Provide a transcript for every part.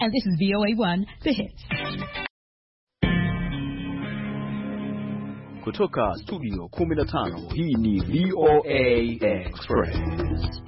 And this is VOA1, The Hits. Kutoka studio 15, hii ni VOA Express.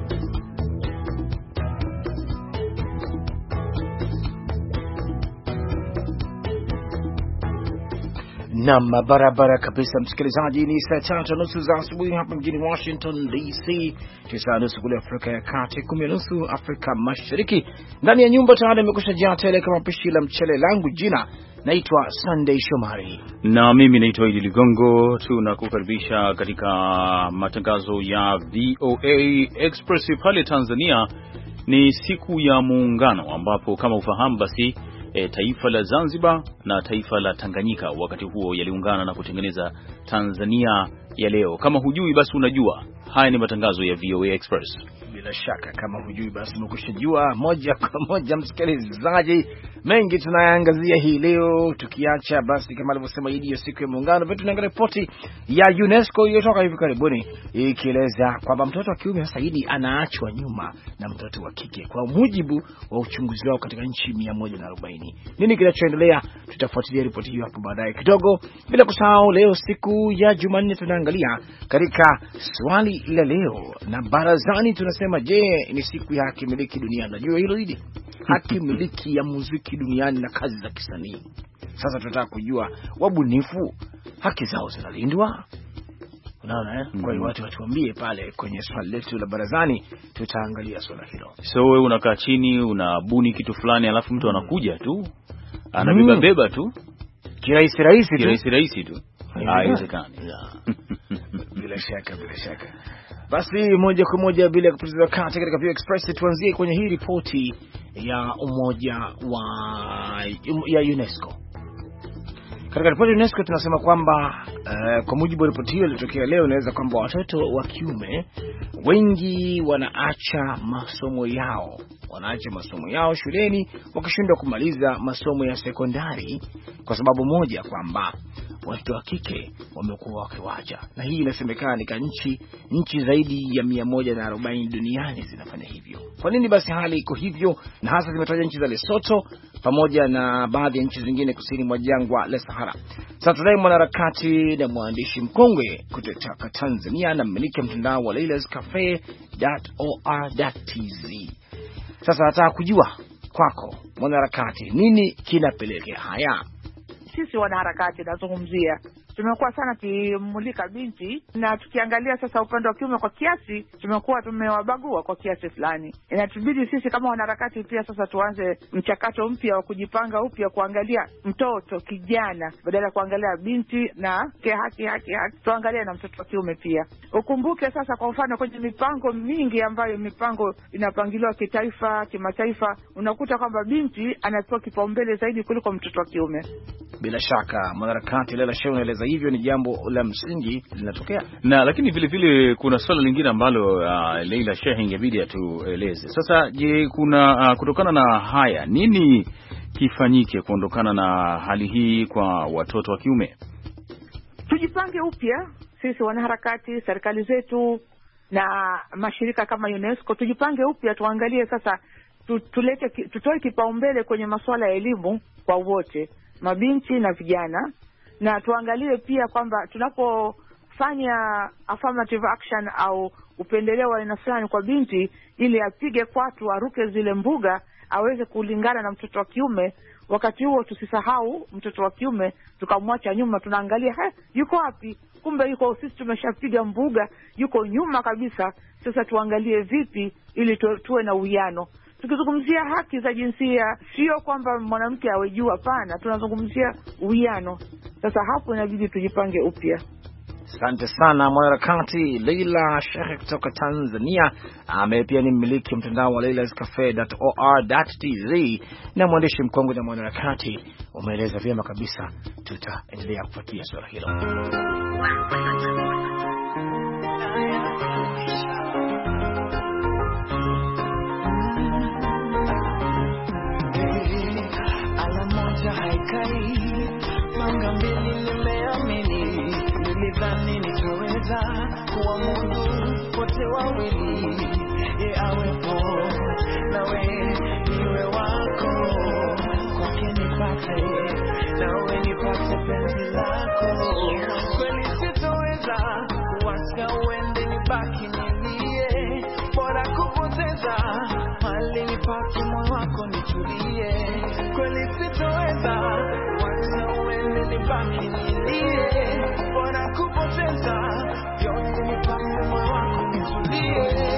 Naam, barabara kabisa msikilizaji, ni saa 3:30 za asubuhi hapa mjini Washington DC, 9:30 kule Afrika ya Kati, 10:30 Afrika Mashariki. Ndani ya nyumba tayari nimekushajaa tele kama pishi la mchele langu. Jina naitwa Sunday Shomari na mimi naitwa Idi Ligongo. Tunakukaribisha katika matangazo ya VOA Express. Pale Tanzania ni siku ya muungano, ambapo kama ufahamu basi taifa la Zanzibar na taifa la Tanganyika wakati huo yaliungana na kutengeneza Tanzania ya leo. Kama hujui basi unajua. Haya ni matangazo ya VOA Express. Bila shaka kama hujui basi umekushajua moja kwa moja msikilizaji. Mengi tunayaangazia hii leo, tukiacha basi kama alivyosema Idi ya siku ya muungano, vitu tunaangalia ripoti ya UNESCO iliyotoka hivi karibuni ikieleza kwamba mtoto wa kiume sasa Idi anaachwa nyuma na mtoto wa kike kwa mujibu wa uchunguzi wao katika nchi 140. Nini kinachoendelea? Tutafuatilia ripoti hiyo hapo baadaye kidogo. Bila kusahau leo siku ya Jumanne tunaangalia katika swali la leo na barazani tunasema, je, ni siku ya haki miliki duniani? Najua hilo Idi, haki miliki ya muziki duniani na kazi za kisanii. Sasa tunataka kujua wabunifu haki zao zinalindwa? Unaona Kwa hiyo watu watuambie pale kwenye swali letu la barazani, tutaangalia swala hilo. So wewe unakaa chini unabuni kitu fulani alafu mtu anakuja tu anabeba beba tu kirahisi tu. Haiwezekani. Bila shaka. Basi moja kwa moja bila kupoteza wakati katika VOA Express, tuanzie kwenye hii ripoti ya umoja ya UNESCO. Katika ripoti ya UNESCO tunasema kwamba kwa mujibu wa ripoti hiyo iliyotokea leo, inaweza kwamba watoto wa kiume wengi wanaacha masomo yao shuleni wakishindwa kumaliza masomo ya sekondari kwa sababu moja, kwamba watoto wa kike wamekuwa wakiwacha. Na hii inasemekana ni nchi zaidi ya 140 duniani zinafanya hivyo. Kwa nini basi hali iko hivyo? Na hasa zimetaja nchi za Lesotho pamoja na baadhi ya nchi zingine kusini mwa jangwa la Sahara. Sasa tunaye mwanaharakati na mwandishi mkongwe kutoka Tanzania na mmiliki wa mtandao wa lailascafe.or.tz. Sasa nataka kujua kwako mwanaharakati, nini kinapelekea haya? Sisi wanaharakati nazungumzia, tumekuwa sana kimulika binti, na tukiangalia sasa upande wa kiume kwa kiasi tumekuwa tumewabagua kwa kiasi fulani. Inatubidi sisi kama wanaharakati pia sasa tuanze mchakato mpya wa kujipanga upya, kuangalia mtoto kijana badala ya kuangalia binti na haki tuangalie na mtoto wa kiume pia. Ukumbuke sasa, kwa mfano kwenye mipango mingi ambayo mipango inapangiliwa kitaifa, kimataifa, unakuta kwamba binti anapewa kipaumbele zaidi kuliko mtoto wa kiume. Bila shaka mwanaharakati Leila Shehu anaeleza hivyo, ni jambo la msingi linatokea. Na lakini vile vile kuna swala lingine ambalo Leila Shehu ingebidi atueleze. Sasa je, kuna kutokana na haya nini kifanyike kuondokana na hali hii kwa watoto wa kiume? Tujipange upya sisi wanaharakati, serikali zetu na mashirika kama UNESCO, tujipange upya, tuangalie sasa tutoe kipaumbele kwenye masuala ya elimu kwa wote, mabinti na vijana, na tuangalie pia kwamba tunapofanya affirmative action au upendeleo wa aina fulani kwa binti, ili apige kwatu, aruke zile mbuga, aweze kulingana na mtoto wa kiume. Wakati huo tusisahau mtoto wa kiume tukamwacha nyuma, tunaangalia yuko wapi, kumbe yuko, sisi tumeshapiga mbuga, yuko nyuma kabisa. Sasa tuangalie vipi ili tuwe na uwiano. Tukizungumzia haki za jinsia, sio kwamba mwanamke awe juu, hapana, tunazungumzia uwiano. Sasa hapo inabidi tujipange upya. Asante sana mwanaharakati Leila Sheikh kutoka Tanzania. Pia ni mmiliki mtandao wa lailascafe.or.tz na mwandishi mkongwe na mwanaharakati. Umeeleza vyema kabisa, tutaendelea kufuatia swala hilo. Haikai manga mbili nimeamini, nilidhani nitaweza kuamudu wote wawili, awepo nawe niwe wako. nitulie, kweli sitoweza wacha uende nibaki nilie, bora kupoteza vyote nipange moyo wangu nitulie.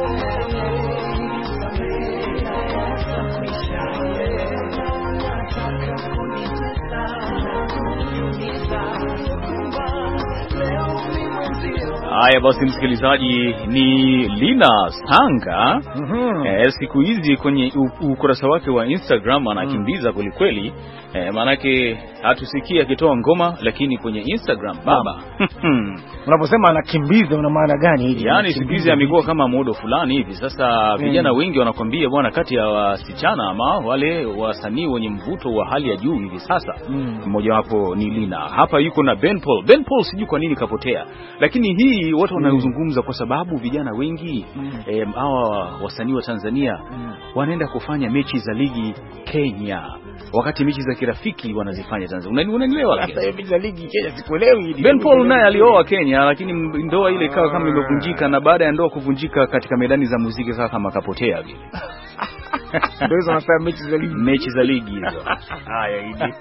Haya basi, msikilizaji, ni Lina Sanga. Siku hizi kwenye ukurasa wake wa Instagram anakimbiza kwelikweli. Manake hatusikia akitoa ngoma, lakini kwenye Instagram baba. Unaposema anakimbiza una maana gani hili? Yaani siku hizi amekuwa kama modo fulani hivi. Sasa vijana wengi wanakwambia bwana, kati ya wasichana ama wale wasanii wenye mvuto wa hali ya juu hivi sasa, mmoja wapo ni Lina. Hapa yuko na Ben Paul. Ben Paul sijui kwa nini kapotea, lakini hii watu wanazungumza kwa sababu vijana wengi hawa wasanii wa Tanzania wanaenda kufanya mechi za ligi Kenya, wakati mechi za kirafiki wanazifanya Tanzania. Unanielewa? Sasa hiyo mechi za ligi Kenya sikuelewi. Ben Paul naye alioa Kenya, lakini ndoa ile ikawa kama imevunjika, na baada ya ndoa kuvunjika katika medani za muziki sasa kama kapotea vile. Ndio hizo wanasema mechi za ligi hizo. Haya hivi.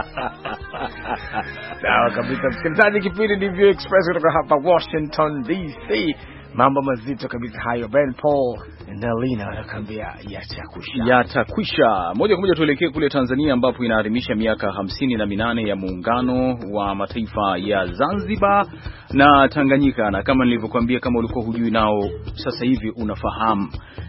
Sawa kabisa. Msikilizaji, kipindi ni View Express kutoka hapa Washington DC. Mambo mazito kabisa hayo. Ben Paul na Lina wanakuambia yatakwisha. Moja kwa moja tuelekee kule Tanzania, ambapo inaadhimisha miaka 58 ya muungano wa mataifa ya Zanzibar na Tanganyika. Na kama nilivyokuambia, kama ulikuwa hujui nao sasa hivi unafahamu,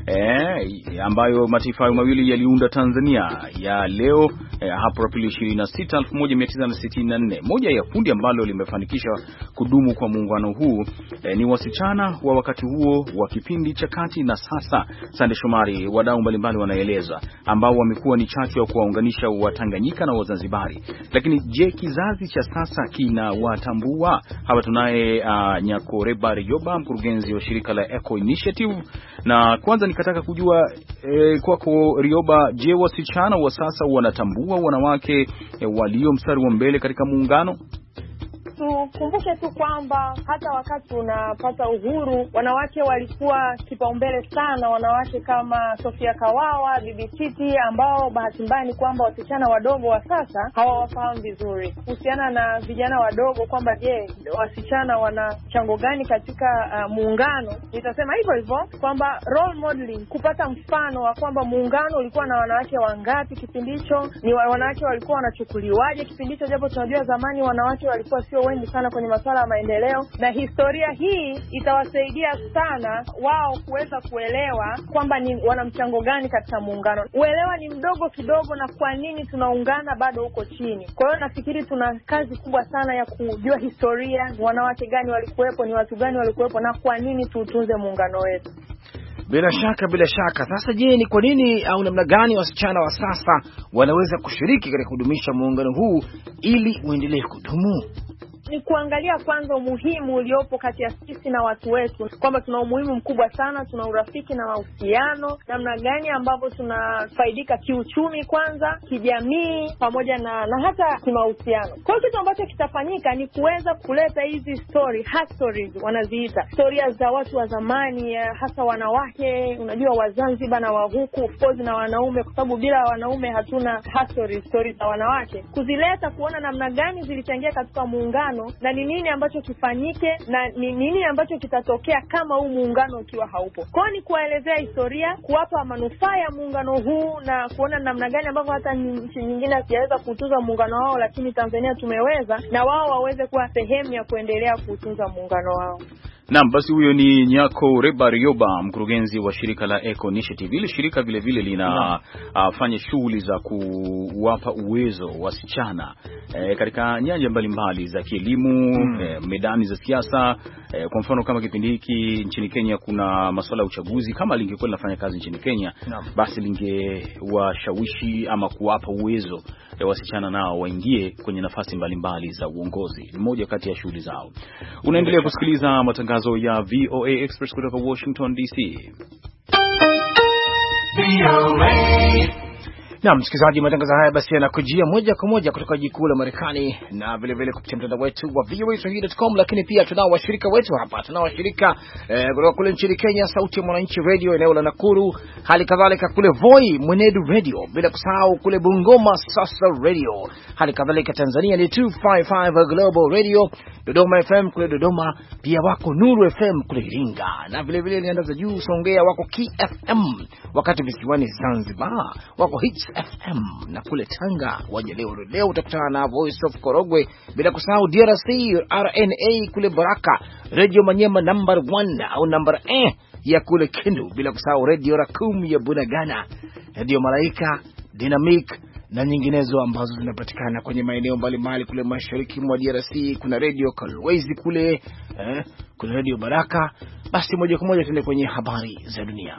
ambayo mataifa hayo mawili yaliunda Tanzania ya leo hapo Aprili 26, 1964. Moja ya kundi ambalo limefanikisha kudumu kwa muungano huu ni wasichana wa wakati huo wa kipindi cha kati na sasa. Sande Shomari, wadau mbalimbali wanaeleza, ambao wamekuwa ni chachu ya kuwaunganisha Watanganyika na Wazanzibari. Lakini je, kizazi cha sasa kinawatambua? Hapa tunaye Nyakoreba Rioba, mkurugenzi wa shirika la Eco Initiative. Na kwanza nikataka kujua kwako Rioba, je, wasichana wa sasa wanatambua wanawake walio mstari wa mbele katika muungano? Tukumbuke tu kwamba hata wakati tunapata uhuru, wanawake walikuwa kipaumbele sana. Wanawake kama Sofia Kawawa, Bibi Titi, ambao bahati mbaya ni kwamba wasichana wadogo wa sasa hawawafahamu vizuri kuhusiana na vijana wadogo, kwamba je, wasichana wana chango gani katika muungano. Nitasema hivyo hivyo kwamba role modeling, kupata mfano wa kwamba muungano ulikuwa na wanawake wangapi kipindi hicho, ni wanawake walikuwa wanachukuliwaje kipindi hicho, japo tunajua zamani wanawake walikuwa sio wengi sana kwenye masuala ya maendeleo. Na historia hii itawasaidia sana wao kuweza kuelewa kwamba ni wana mchango gani katika muungano. Uelewa ni mdogo kidogo, na kwa nini tunaungana bado huko chini. Kwa hiyo nafikiri tuna kazi kubwa sana ya kujua historia, wanawake gani walikuwepo, ni watu gani walikuwepo, na kwa nini tuutunze muungano wetu. Bila shaka. Sasa je, ni kwa nini au namna gani wasichana wa sasa wanaweza kushiriki katika kudumisha muungano huu ili uendelee kudumu? Ni kuangalia kwanza umuhimu uliopo kati ya sisi na watu wetu, kwamba tuna umuhimu mkubwa sana, tuna urafiki na mahusiano, namna gani ambavyo tunafaidika kiuchumi kwanza, kijamii, pamoja na hata kimahusiano. Kwa hiyo kitu ambacho kitafanyika ni kuweza kuleta hizi stories wanaziita historia za watu wa zamani, hasa wanawake, unajua wa Zanzibar na wa huku, of course na wanaume, kwa sababu bila wanaume hatuna stories za wanawake, kuzileta kuona namna gani zilichangia katika muungano, na ni nini ambacho kifanyike, na ni nini ambacho kitatokea kama huu muungano ukiwa haupo. Kwa ni kuwaelezea historia, kuwapa manufaa ya muungano huu, na kuona namna gani ambavyo hata nchi nyingine hazijaweza kutunza muungano wao, lakini Tanzania tumeweza, na wao waweze kuwa sehemu ya kuendelea kutunza muungano wao. Naam, basi huyo ni Nyakoreba Rioba, mkurugenzi wa shirika la Eco Initiative. Ile shirika vile vile linafanya shughuli za kuwapa uwezo wasichana katika nyanja mbalimbali za kielimu, medani za siasa. Kwa mfano kama kipindi hiki nchini Kenya kuna masuala ya uchaguzi, kama lingekuwa linafanya kazi nchini Kenya, basi lingewashawishi ama kuwapa uwezo wasichana nao waingie kwenye nafasi mbalimbali za uongozi. Ni moja kati ya shughuli zao. Unaendelea kusikiliza matangazo ya VOA Express kutoka Washington DC. Na msikilizaji, matangazo haya basi yanakujia moja kwa moja kutoka jikuu la Marekani na vile vile kupitia mtandao wetu wa voaswahili.com, lakini pia tunao washirika wetu hapa. Tunao washirika kutoka kule nchini Kenya, Sauti ya Mwananchi Radio eneo la Nakuru, hali kadhalika kule Voi Mwenedu Radio, bila kusahau kule Bungoma Sasa Radio, hali kadhalika Tanzania ni 255 Global Radio, Dodoma FM kule Dodoma, pia wako Nuru FM kule Iringa, na vile vile nianda za juu Songea wako KFM, wakati visiwani Zanzibar wako Hits FM, na kule Tanga waje leo utakutana na Voice of Korogwe, bila kusahau DRC RNA kule Baraka, Radio Manyema number 1 au number ya kule Kindu, bila kusahau Radio Rakum ya Bunagana, Radio Malaika, Dynamic na nyinginezo ambazo zinapatikana kwenye maeneo mbalimbali kule mashariki mwa DRC. Kuna Radio Kalwezi kule, kuna Radio Baraka. Basi moja kwa moja tuende kwenye habari za dunia.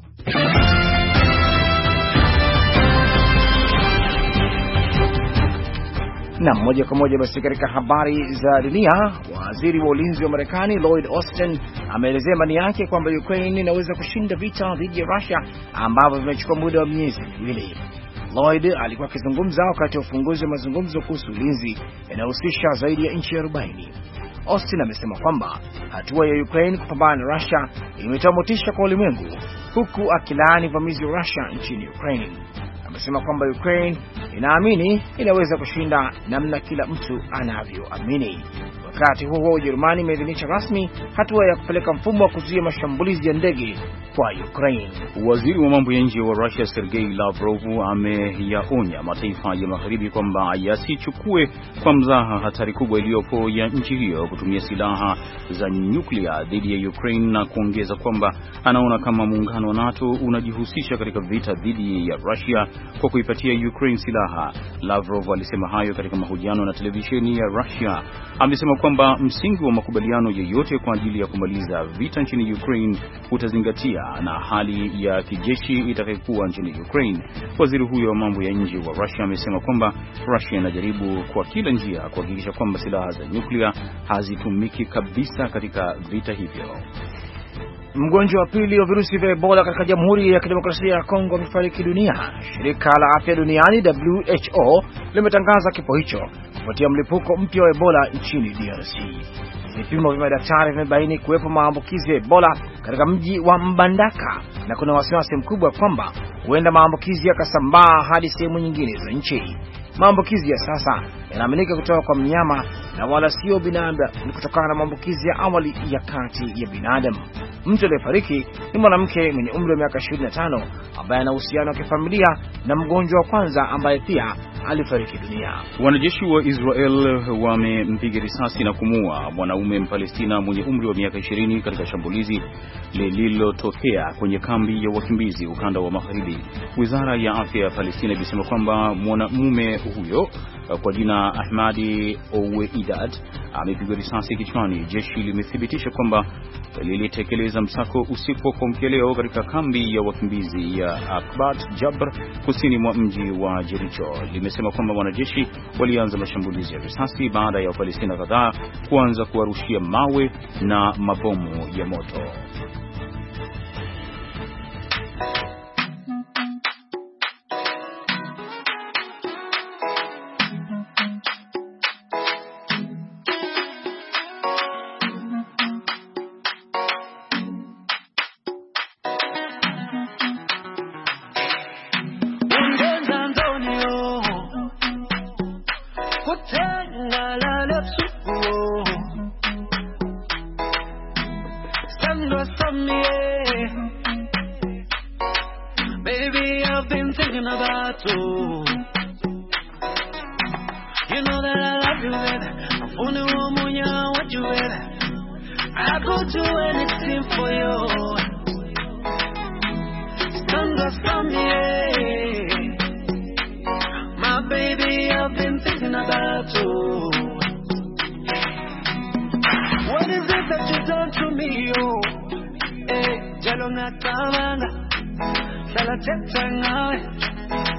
Na moja kwa moja basi katika habari za dunia, waziri wa ulinzi wa Marekani Lloyd Austin ameelezea imani yake kwamba Ukraine inaweza kushinda vita dhidi ya Russia ambavyo vimechukua muda wa miezi miwili. Lloyd alikuwa akizungumza wakati wa ufunguzi wa mazungumzo kuhusu ulinzi yanayohusisha zaidi ya nchi 40. Austin amesema kwamba hatua ya Ukraine kupambana na Russia imetoa motisha kwa ulimwengu, huku akilaani uvamizi wa Russia nchini Ukraine. Amesema kwamba Ukraine inaamini inaweza kushinda namna kila mtu anavyoamini. Wakati huo Ujerumani imeidhinisha rasmi hatua ya kupeleka mfumo wa kuzuia mashambulizi ya ndege kwa Ukraine. Waziri wa mambo ya nje wa Russia Sergei Lavrov ameyaonya mataifa ya magharibi kwamba yasichukue kwa mzaha hatari kubwa iliyopo ya nchi hiyo kutumia silaha za nyuklia dhidi ya Ukraine, na kuongeza kwamba anaona kama muungano wa NATO unajihusisha katika vita dhidi ya Russia kwa kuipatia Ukraine silaha. Lavrov alisema hayo katika mahojiano na televisheni ya Russia. Amesema kwamba msingi wa makubaliano yoyote kwa ajili ya kumaliza vita nchini Ukraine utazingatia na hali ya kijeshi itakayokuwa nchini Ukraine. Waziri huyo wa mambo ya nje wa Russia amesema kwamba Russia inajaribu kwa kila njia kuhakikisha kwamba silaha za nyuklia hazitumiki kabisa katika vita hivyo. Mgonjwa wa pili wa virusi vya Ebola katika Jamhuri ya Kidemokrasia ya Kongo amefariki dunia. Shirika la Afya Duniani WHO limetangaza kifo hicho kufuatia mlipuko mpya wa Ebola nchini DRC. Vipimo vya madaktari vimebaini kuwepo maambukizi ya Ebola katika mji wa Mbandaka, na kuna wasiwasi mkubwa kwamba huenda maambukizi yakasambaa hadi sehemu nyingine za nchi. Maambukizi ya sasa yanaaminika kutoka kwa mnyama na wala sio binadamu, ni kutokana na maambukizi ya awali ya kati ya binadamu. Mtu aliyefariki ni mwanamke mwenye umri wa miaka 25 ambaye ana uhusiano wa kifamilia na mgonjwa wa kwanza ambaye pia alifariki dunia. Wanajeshi wa Israel wamempiga risasi na kumuua mwanaume Mpalestina mwenye umri wa miaka 20 katika shambulizi lililotokea kwenye kambi ya wakimbizi ukanda wa Magharibi. Wizara ya afya ya Palestina ilisema kwamba mwanamume huyo kwa jina Ahmadi Oweidat amepigwa risasi kichwani. Jeshi limethibitisha kwamba lilitekeleza msako usiku wa kuamkia leo katika kambi ya wakimbizi ya Akbat Jabr kusini mwa mji wa Jericho. Limesema kwamba wanajeshi walianza mashambulizi ya risasi baada ya Wapalestina kadhaa kuanza kuwarushia mawe na mabomu ya moto.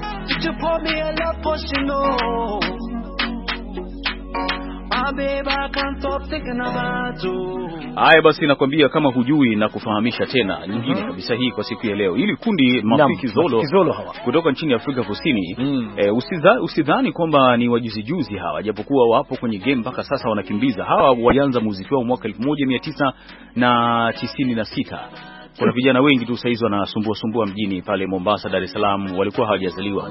My baby, can't stop thinking about you. Haya basi, nakwambia kama hujui na kufahamisha tena nyingine kabisa hii kwa siku ya leo. Ili kundi Mafiki Zolo hawa kutoka nchini Afrika Kusini, usidhani kwamba ni wajuzi juzi hawa, japokuwa wapo kwenye game mpaka sasa wanakimbiza. Hawa walianza muziki wao mwaka 1996. Kuna vijana wengi tu saizi wanasumbua mjini pale Mombasa, Dar es Salaam, walikuwa hawajazaliwa.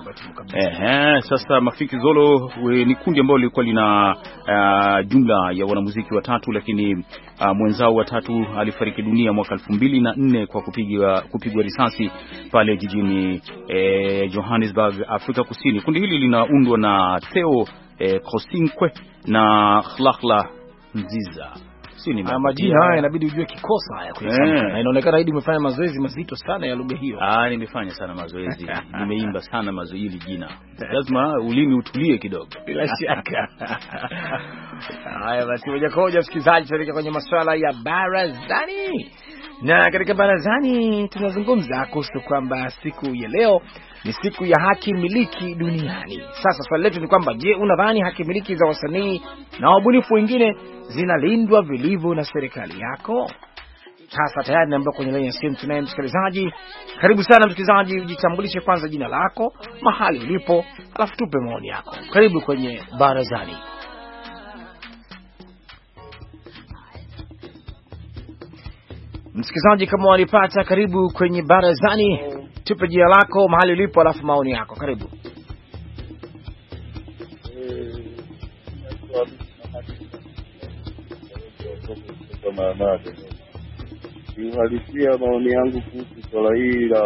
Sasa Mafiki Zolo ni kundi ambalo lilikuwa lina jumla ya wanamuziki watatu, lakini mwenzao watatu alifariki dunia mwaka 2004 kwa kupigwa risasi pale jijini Johannesburg, Afrika Kusini. Kundi hili linaundwa na Theo Kosinkwe na Khlakla Nziza. Majina haya inabidi ujue kikosa haya kuyasema. Na inaonekana hadi umefanya mazoezi mazito sana ya lugha hiyo. Nimefanya sana mazoezi. Nimeimba sana mazoezi jina. Lazima ulimi utulie kidogo. Bila shaka. Haya basi, moja kwa moja msikilizaji, tuelekea kwenye masuala ya barazani. Na katika barazani tunazungumza kuhusu kwamba siku ya leo ni siku ya haki miliki duniani. Sasa swali letu ni kwamba, je, unadhani haki miliki za wasanii na wabunifu wengine zinalindwa vilivyo na serikali yako? Sasa tayari naomba kwenye line ya simu tunaye msikilizaji. Karibu sana msikilizaji, ujitambulishe kwanza jina lako, mahali ulipo, alafu tupe maoni yako. Karibu kwenye barazani. Msikilizaji, kama walipata, karibu kwenye barazani. Tupe jina lako, mahali ulipo, alafu maoni yako. Karibu. Uhalisia maoni yangu kuhusu swala hili la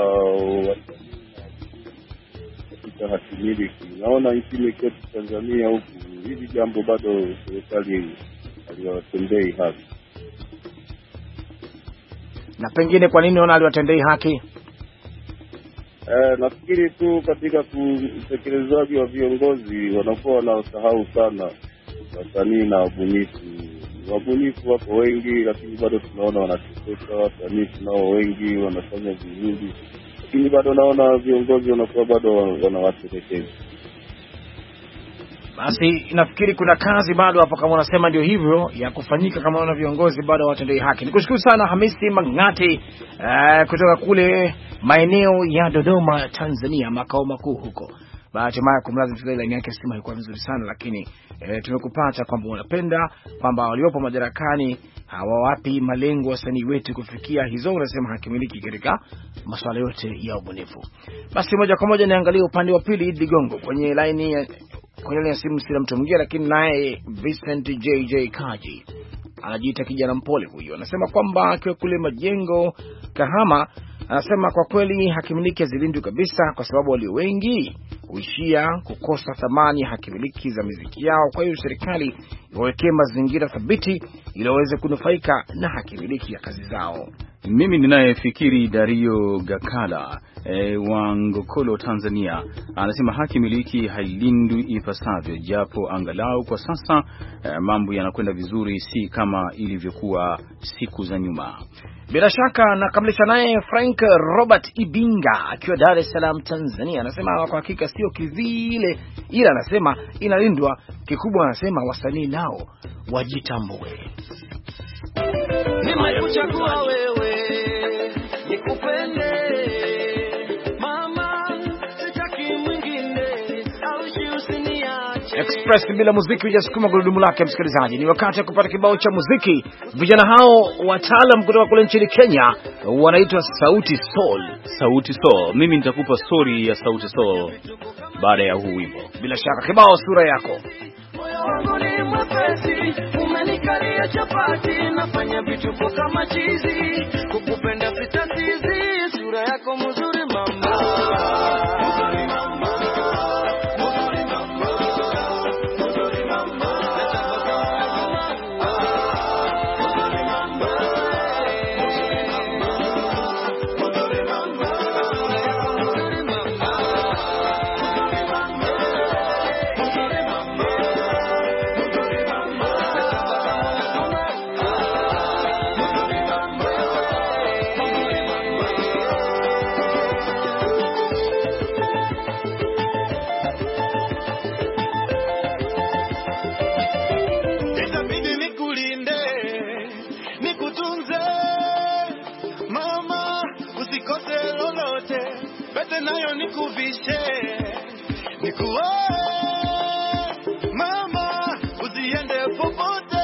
katika haki miliki, naona nchini kwetu Tanzania huku hili jambo bado serikali haliwatendei haki. Na pengine kwa nini unaona haliwatendei haki? Nafikiri tu katika utekelezaji wa viongozi wanakuwa wanasahau sana wasanii na wabunifu. Wabunifu wapo wengi, lakini bado tunaona wanateseka. Wasanii tunao wengi, wanafanya vizuri, lakini bado naona viongozi wanakuwa bado wanawatelekeza. Basi nafikiri kuna kazi bado hapo, kama unasema ndio hivyo ya kufanyika, kama una viongozi bado hawatendei haki. Nikushukuru sana Hamisi Mangati kutoka kule maeneo ya Dodoma, Tanzania, makao makuu huko. Bahati mbaya kumlaza msikilizaji line yake simu haikuwa nzuri sana, lakini tumekupata kwamba unapenda kwamba waliopo madarakani hawawapi malengo wasanii wetu kufikia hizo, unasema hakimiliki katika masuala yote ya ubunifu. Basi moja kwa moja niangalie upande wa pili, Idi Ligongo kwenye line ya simu. Sina mtu mwingine, lakini naye Vincent JJ Kaji anajiita kijana mpole huyo, anasema kwamba akiwa kule Majengo Kahama, anasema kwa kweli hakimiliki hazilindwi kabisa, kwa sababu walio wengi huishia kukosa thamani hakimiliki za muziki yao. Kwa hiyo serikali iwawekee mazingira thabiti ili waweze kunufaika na hakimiliki ya kazi zao. Mimi ninayefikiri Dario Gakala wa Ngokolo, Tanzania, anasema haki miliki hailindwi ipasavyo, japo angalau kwa sasa mambo yanakwenda vizuri, si kama ilivyokuwa siku za nyuma. Bila shaka nakamilisha naye Frank Robert Ibinga akiwa Dar es Salaam, Tanzania, anasema kwa hakika sio kivile, ila anasema inalindwa. Kikubwa anasema wasanii nao wajitambue. Nimekuchagua wewe nikupende mama, sitaki mwingine au usiniache. Express bila muziki hujasukuma gurudumu lake. Msikilizaji, ni wakati wa kupata kibao cha muziki. Vijana hao wataalam kutoka kule nchini Kenya wanaitwa Sauti Sol. Sauti Sol. Mimi nitakupa story ya Sauti Sol baada ya huu wimbo. Bila shaka kibao sura yako. Wangu ni mwepesi, umenikalia chapati, nafanya vituko kama chizi, kukupenda sitatizi, sura yako mzuri mama. Mzuri mama. Mzuri mama. Mzuri mama. Mzuri mama. Mzuri mama. nikuoe mama, usiende popote,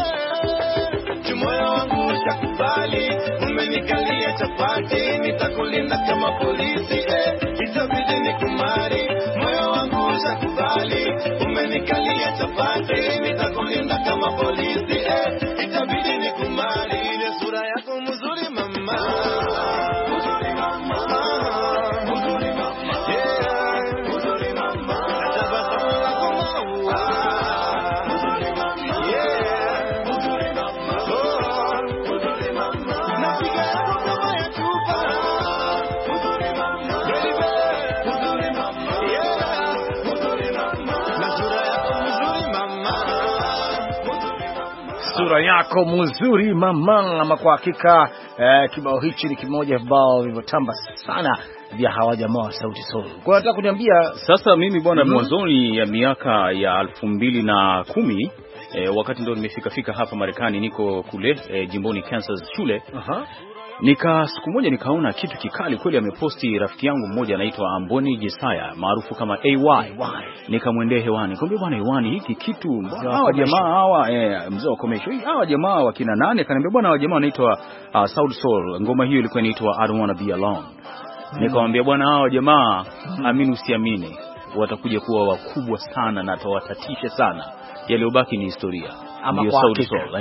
moyo wangu ushakubali, umenikalia chapati, nitakulinda kama polisi, itabidi nikumari. Moyo wangu ushakubali, umenikalia chapati, nitakulinda kama polisi, itabidi nikumari. Ile sura yako mzuri mama, mzuri mama, mzuri mama, yeah, mzuri mama, tabasamu lako maua, mzuri mama, yeah, mzuri mama, mzuri mama, napiga yako kama ya chupa, mzuri mama, baby, mzuri mama, yeah, mzuri mama, na sura yako mzuri mama, mzuri mama, Sura yako mzuri mama. Ama kwa hakika kibao hichi ni kimoja vibao vilivyotamba sana vya hawa jamaa wa Sauti Sol. Kwa nataka kuniambia sasa mimi bwana, mwanzoni ya miaka ya 2010 wakati ndo nimefika hapa Marekani, niko kule jimboni Kansas shule. Siku moja nikaona kitu kikali kweli, ameposti rafiki yangu mmoja anaitwa Amboni Jesaya maarufu kama AY. Nikamwendea hewani, nikamwambia bwana hewani, hiki kitu hawa jamaa hawa mzee wa commercial, hawa jamaa wakina nani? Akaniambia bwana hawa jamaa wanaitwa Sauti Sol, ngoma hiyo ilikuwa inaitwa I Don't Wanna Be Alone. Nikamwambia bwana hawa jamaa, amini usiamini, watakuja kuwa wakubwa sana na watawatatisha sana, yaliyobaki ni historia. Ndio Sauti Sol.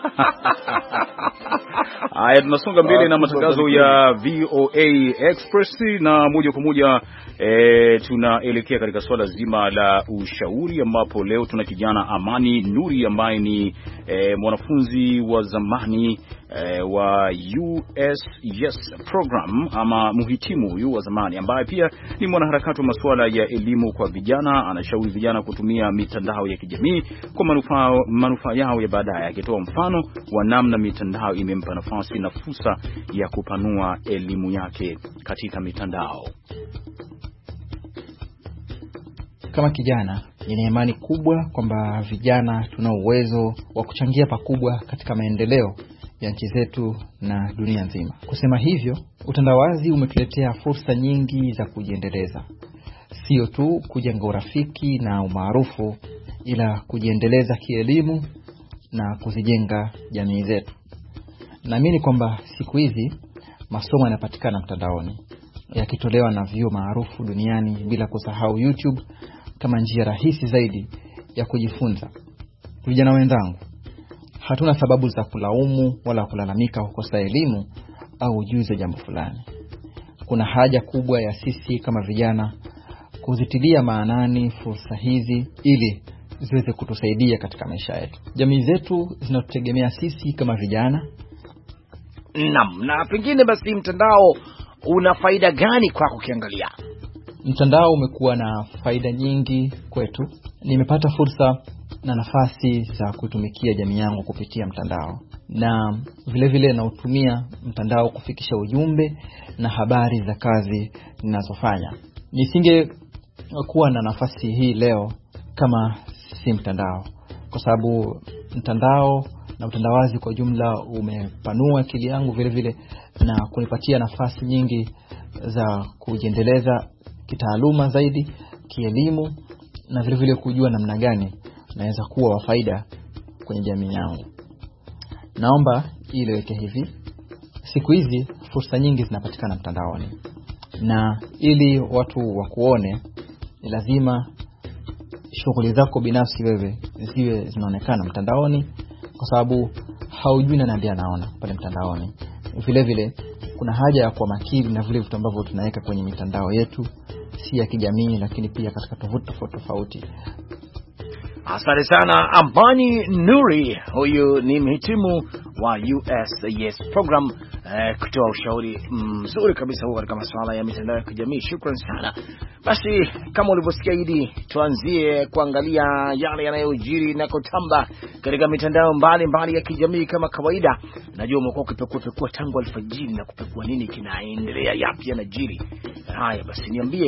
Haya, tunasonga mbele na matangazo ya VOA Express na moja kwa moja tunaelekea katika swala zima la ushauri, ambapo leo tuna kijana Amani Nuri ambaye ni mwanafunzi wa zamani wa USYES program, ama muhitimu huyu wa zamani ambaye pia ni mwanaharakati wa masuala ya elimu kwa vijana. Anashauri vijana kutumia mitandao ya kijamii kwa manufaa yao ya baadaye, akitoa mfano wa namna mitandao imempa nafasi na fursa ya kupanua elimu yake katika mitandao. Kama kijana, nina imani kubwa kwamba vijana tuna uwezo wa kuchangia pakubwa katika maendeleo ya nchi zetu na dunia nzima. Kusema hivyo, utandawazi umetuletea fursa nyingi za kujiendeleza. Sio tu kujenga urafiki na umaarufu, ila kujiendeleza kielimu na kuzijenga jamii zetu. Naamini kwamba siku hizi masomo yanapatikana mtandaoni, yakitolewa na vyuo maarufu duniani, bila kusahau YouTube kama njia rahisi zaidi ya kujifunza. Vijana wenzangu, hatuna sababu za kulaumu wala kulalamika kukosa elimu au ujuzi wa jambo fulani. Kuna haja kubwa ya sisi kama vijana kuzitilia maanani fursa hizi ili ziweze kutusaidia katika maisha yetu. Jamii zetu zinatutegemea sisi kama vijana. Na pengine basi mtandao una faida gani kwako ukiangalia? Mtandao umekuwa na faida nyingi kwetu. Nimepata fursa na nafasi za kutumikia jamii yangu kupitia mtandao, na vile vile nautumia mtandao kufikisha ujumbe na habari za kazi ninazofanya. Nisingekuwa na nafasi hii leo kama si mtandao, kwa sababu mtandao na utandawazi kwa jumla umepanua akili yangu vile vile na kunipatia nafasi nyingi za kujiendeleza kitaaluma zaidi, kielimu, na vile vile kujua namna gani naweza kuwa wa faida kwenye jamii yangu. Naomba ieleweke hivi, siku hizi fursa nyingi zinapatikana mtandaoni, na ili watu wakuone ni lazima shughuli zako binafsi wewe ziwe zinaonekana mtandaoni, kwa sababu haujui na nani anaona pale mtandaoni. Vile vile kuna haja ya kuwa makini na vile vitu ambavyo tunaweka kwenye mitandao yetu, si ya kijamii lakini pia katika tovuti tofauti. Asante sana Amani Nuri, huyu ni mhitimu wa USYES program, kutoa ushauri mzuri kabisa huo katika masuala ya mitandao ya kijamii. Shukrani sana. Basi kama ulivyosikia Idi, tuanzie kuangalia yale yanayojiri na kutamba katika mitandao mbalimbali ya kijamii. Kama kawaida, najua umekuwa ukipekua tangu alfajiri na kupekua nini kinaendelea, yapi yanajiri. Haya basi niambie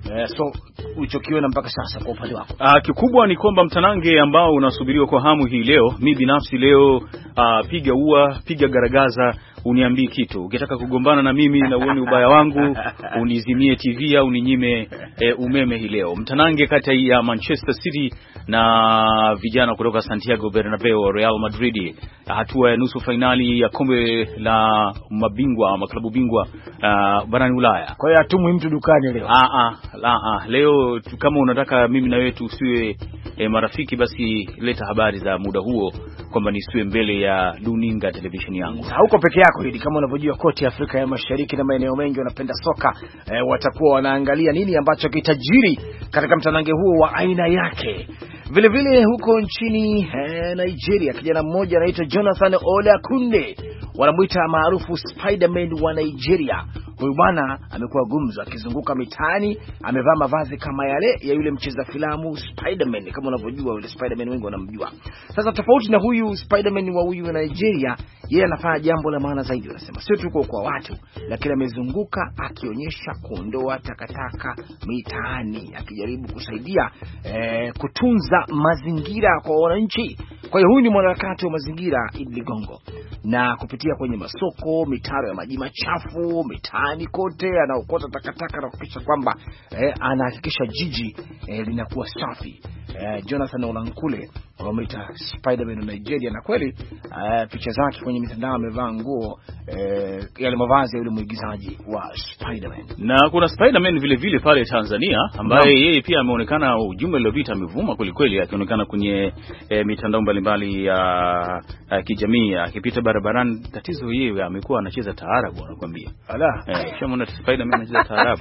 So ulichokiona mpaka sasa kwa upande wako? Kikubwa ni kwamba mtanange ambao unasubiriwa kwa hamu hii leo, mimi binafsi leo piga ua, piga garagaza, uniambie kitu. Ukitaka kugombana na mimi na uone ubaya wangu, unizimie TV au uninyime umeme hii leo. Mtanange kati ya Manchester City na vijana kutoka Santiago Bernabeu, Real Madrid, hatua ya nusu finali ya kombe la mabingwa, maklabu bingwa barani Ulaya. Kwa hiyo hatumwi mtu dukani leo. Leo kama unataka mimi na wewe tusiwe marafiki, basi leta habari za muda huo kwamba nisiwe mbele ya luninga television yangu. Huko peke yako hili, kama unavyojua kote Afrika ya Mashariki na maeneo mengi wanapenda soka, watakuwa wanaangalia nini ambacho kitajiri katika mtanange huo wa aina yake. Vile vile huko nchini Nigeria, kijana mmoja anaitwa Jonathan Olakunde, wanamuita maarufu Spider-Man wa Nigeria. Huyu bwana amekuwa gumzo akizunguka mitaani, amevaa mavazi kama yale ya yule mcheza filamu Spider-Man, kama unavyojua yule Spider-Man wengi wanamjua. Sasa tofauti na huyu Spider-Man wa huyu Nigeria, yeye anafanya jambo la maana zaidi, wanasema. Sio tu kwa watu, lakini amezunguka akionyesha kuondoa takataka mitaani, akijaribu kusaidia kutunza mazingira kwa wananchi. Kwa hiyo huyu ni mwanaharakati wa mazingira, Idi Ligongo, na kupitia kwenye masoko, mitaro ya maji machafu, mitaani kote anaokota takataka na kuhakikisha kwamba anahakikisha jiji linakuwa safi. Jonathan Olankule wameita Spider-Man wa Nigeria, na kweli picha zake kwenye mitandao amevaa nguo yale mavazi ya yule mwigizaji wa Spider-Man. Na kuna Spider-Man vile vile pale Tanzania ambaye yeye pia ameonekana, ujumbe uliopita amevuma kweli akionekana kwenye mitandao mbalimbali ya kijamii akipita barabarani. Tatizo yeye amekuwa anacheza taarabu, anakuambia. Shamona Spider-Man anacheza taarabu.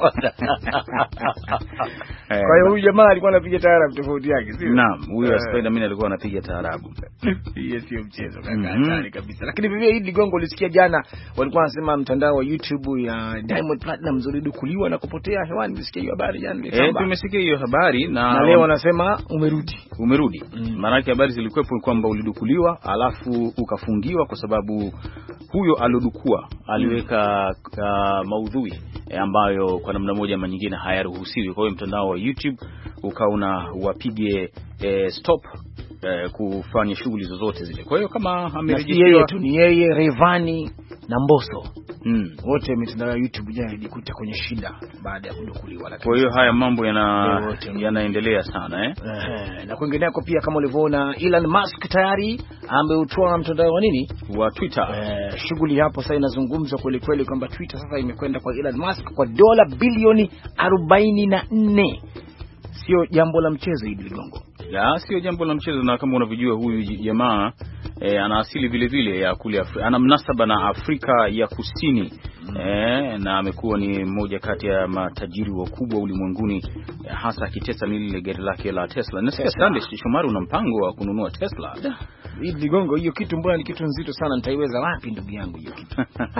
Kwa hiyo huyu jamaa alikuwa anapiga taarabu tofauti yake, sio? Naam, huyu Spider-Man alikuwa anapiga taarabu. Hiyo sio mchezo kaka, kabisa. Lakini vivyo Idi Ligongo, ulisikia jana walikuwa wanasema mtandao wa YouTube ya Diamond Platinum ulidukuliwa na kupotea hewani. Ulisikia hiyo habari jana? Tumesikia hiyo habari na leo wanasema umerudi. Maana yake habari zilikuwepo kwamba ulidukuliwa alafu ukafungiwa kwa sababu huyo alodukua aliweka maudhui ambayo kwa namna moja ama nyingine hayaruhusiwi. Kwa hiyo mtandao wa YouTube ukaona wapige stop kufanya shughuli zozote zile. Kwa hiyo kama amerejeshiwa tu ni yeye, Rayvanny na Mbosso wote mitandao ya YouTube jana ilikuta kwenye shida baada ya kudukuliwa. Kwa hiyo haya mambo yanaendelea sana na kwingineko pia, kama ulivyoona Elon Musk tayari ameutoa mtandao wa Twitter. Shughuli hapo sasa inazungumzwa kweli kweli kwamba Twitter sasa imekwenda kwa Elon Musk kwa dola bilioni 44. Sio jambo la mchezo Idi Ligongo. Sio jambo la mchezo, na kama unavyojua huyu jamaa ana asili vile vile ya kule ana mnasaba na Afrika ya Kusini. Na amekuwa ni mmoja kati ya matajiri wakubwa ulimwenguni, hasa akitesa lile gari lake la Tesla. Nasikia Sunday Shomari una mpango wa kununua Tesla. Idi Ligongo, hiyo kitu mbona ni kitu nzito sana, nitaiweza wapi ndugu yangu hiyo kitu?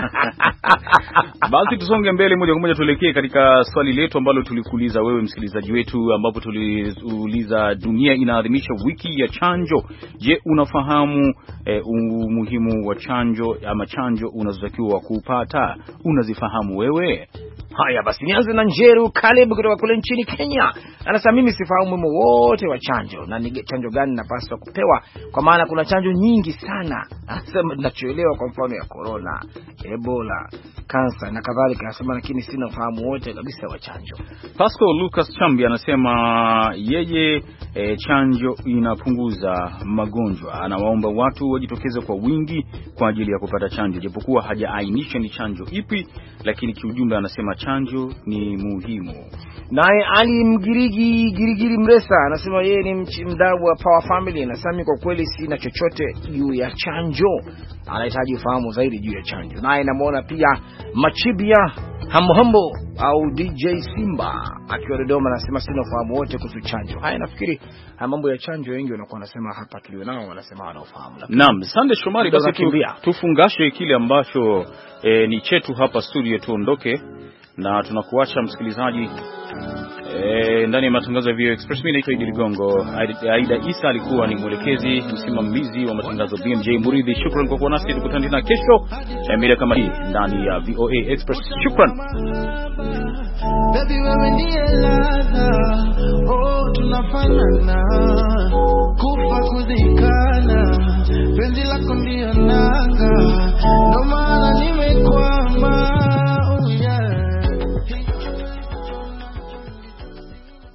Basi tusonge mbele moja kwa moja, tuelekee katika swali letu ambalo tulikuuliza wewe msikilizaji wetu, ambapo tuliuliza dunia inaadhimisha wiki ya chanjo. Je, unafahamu umuhimu wa chanjo ama chanjo unazotakiwa kupata? Unazifahamu wewe? Haya basi, nianze na Njeru Caleb kutoka kule nchini Kenya. Anasema mimi sifahamu umuhimu wote wa chanjo na ni chanjo gani napaswa kupewa, kwa maana kuna chanjo nyingi sana. Anasema ninachoelewa kwa mfano ya corona, Ebola, kansa na kadhalika. Anasema lakini sina ufahamu wote kabisa wa chanjo. Pascal Lucas Chambi anasema yeye chanjo inapunguza magonjwa. Anawaomba watu wajitokeze kwa wingi kwa ajili ya kupata chanjo, japokuwa hajaainisha ni chanjo ipi, lakini kiujumla anasema chanjo ni muhimu. Naye Ali Girigiri Mresa anasema yeye ni mdau wa Power Family. Anasema kwa kweli sina chochote juu ya chanjo, anahitaji ufahamu zaidi juu ya chanjo. Naye namuona pia Machibia Hambo au DJ Simba akiwa Dodoma, anasema sina ufahamu wote kuhusu chanjo. Haya, nafikiri mambo ya chanjo wengi wanakuwa wanasema hapa tulio nao wanasema wanaofahamu. Naam, Sunday Shomari, basi tufungashe kile ambacho ni chetu hapa studio, tuondoke na tunakuacha msikilizaji ndani ya matangazo ya VOA Express. Mimi naitwa Idi Ligongo. Aida Isa alikuwa ni mwelekezi, msimamizi wa matangazo BMJ Muridhi. Shukrani kwa kuwa nasi, tukutane tena kesho mida kama hii ndani ya VOA Express. Shukrani. baby wewe ndiye ladha, oh tunafanana.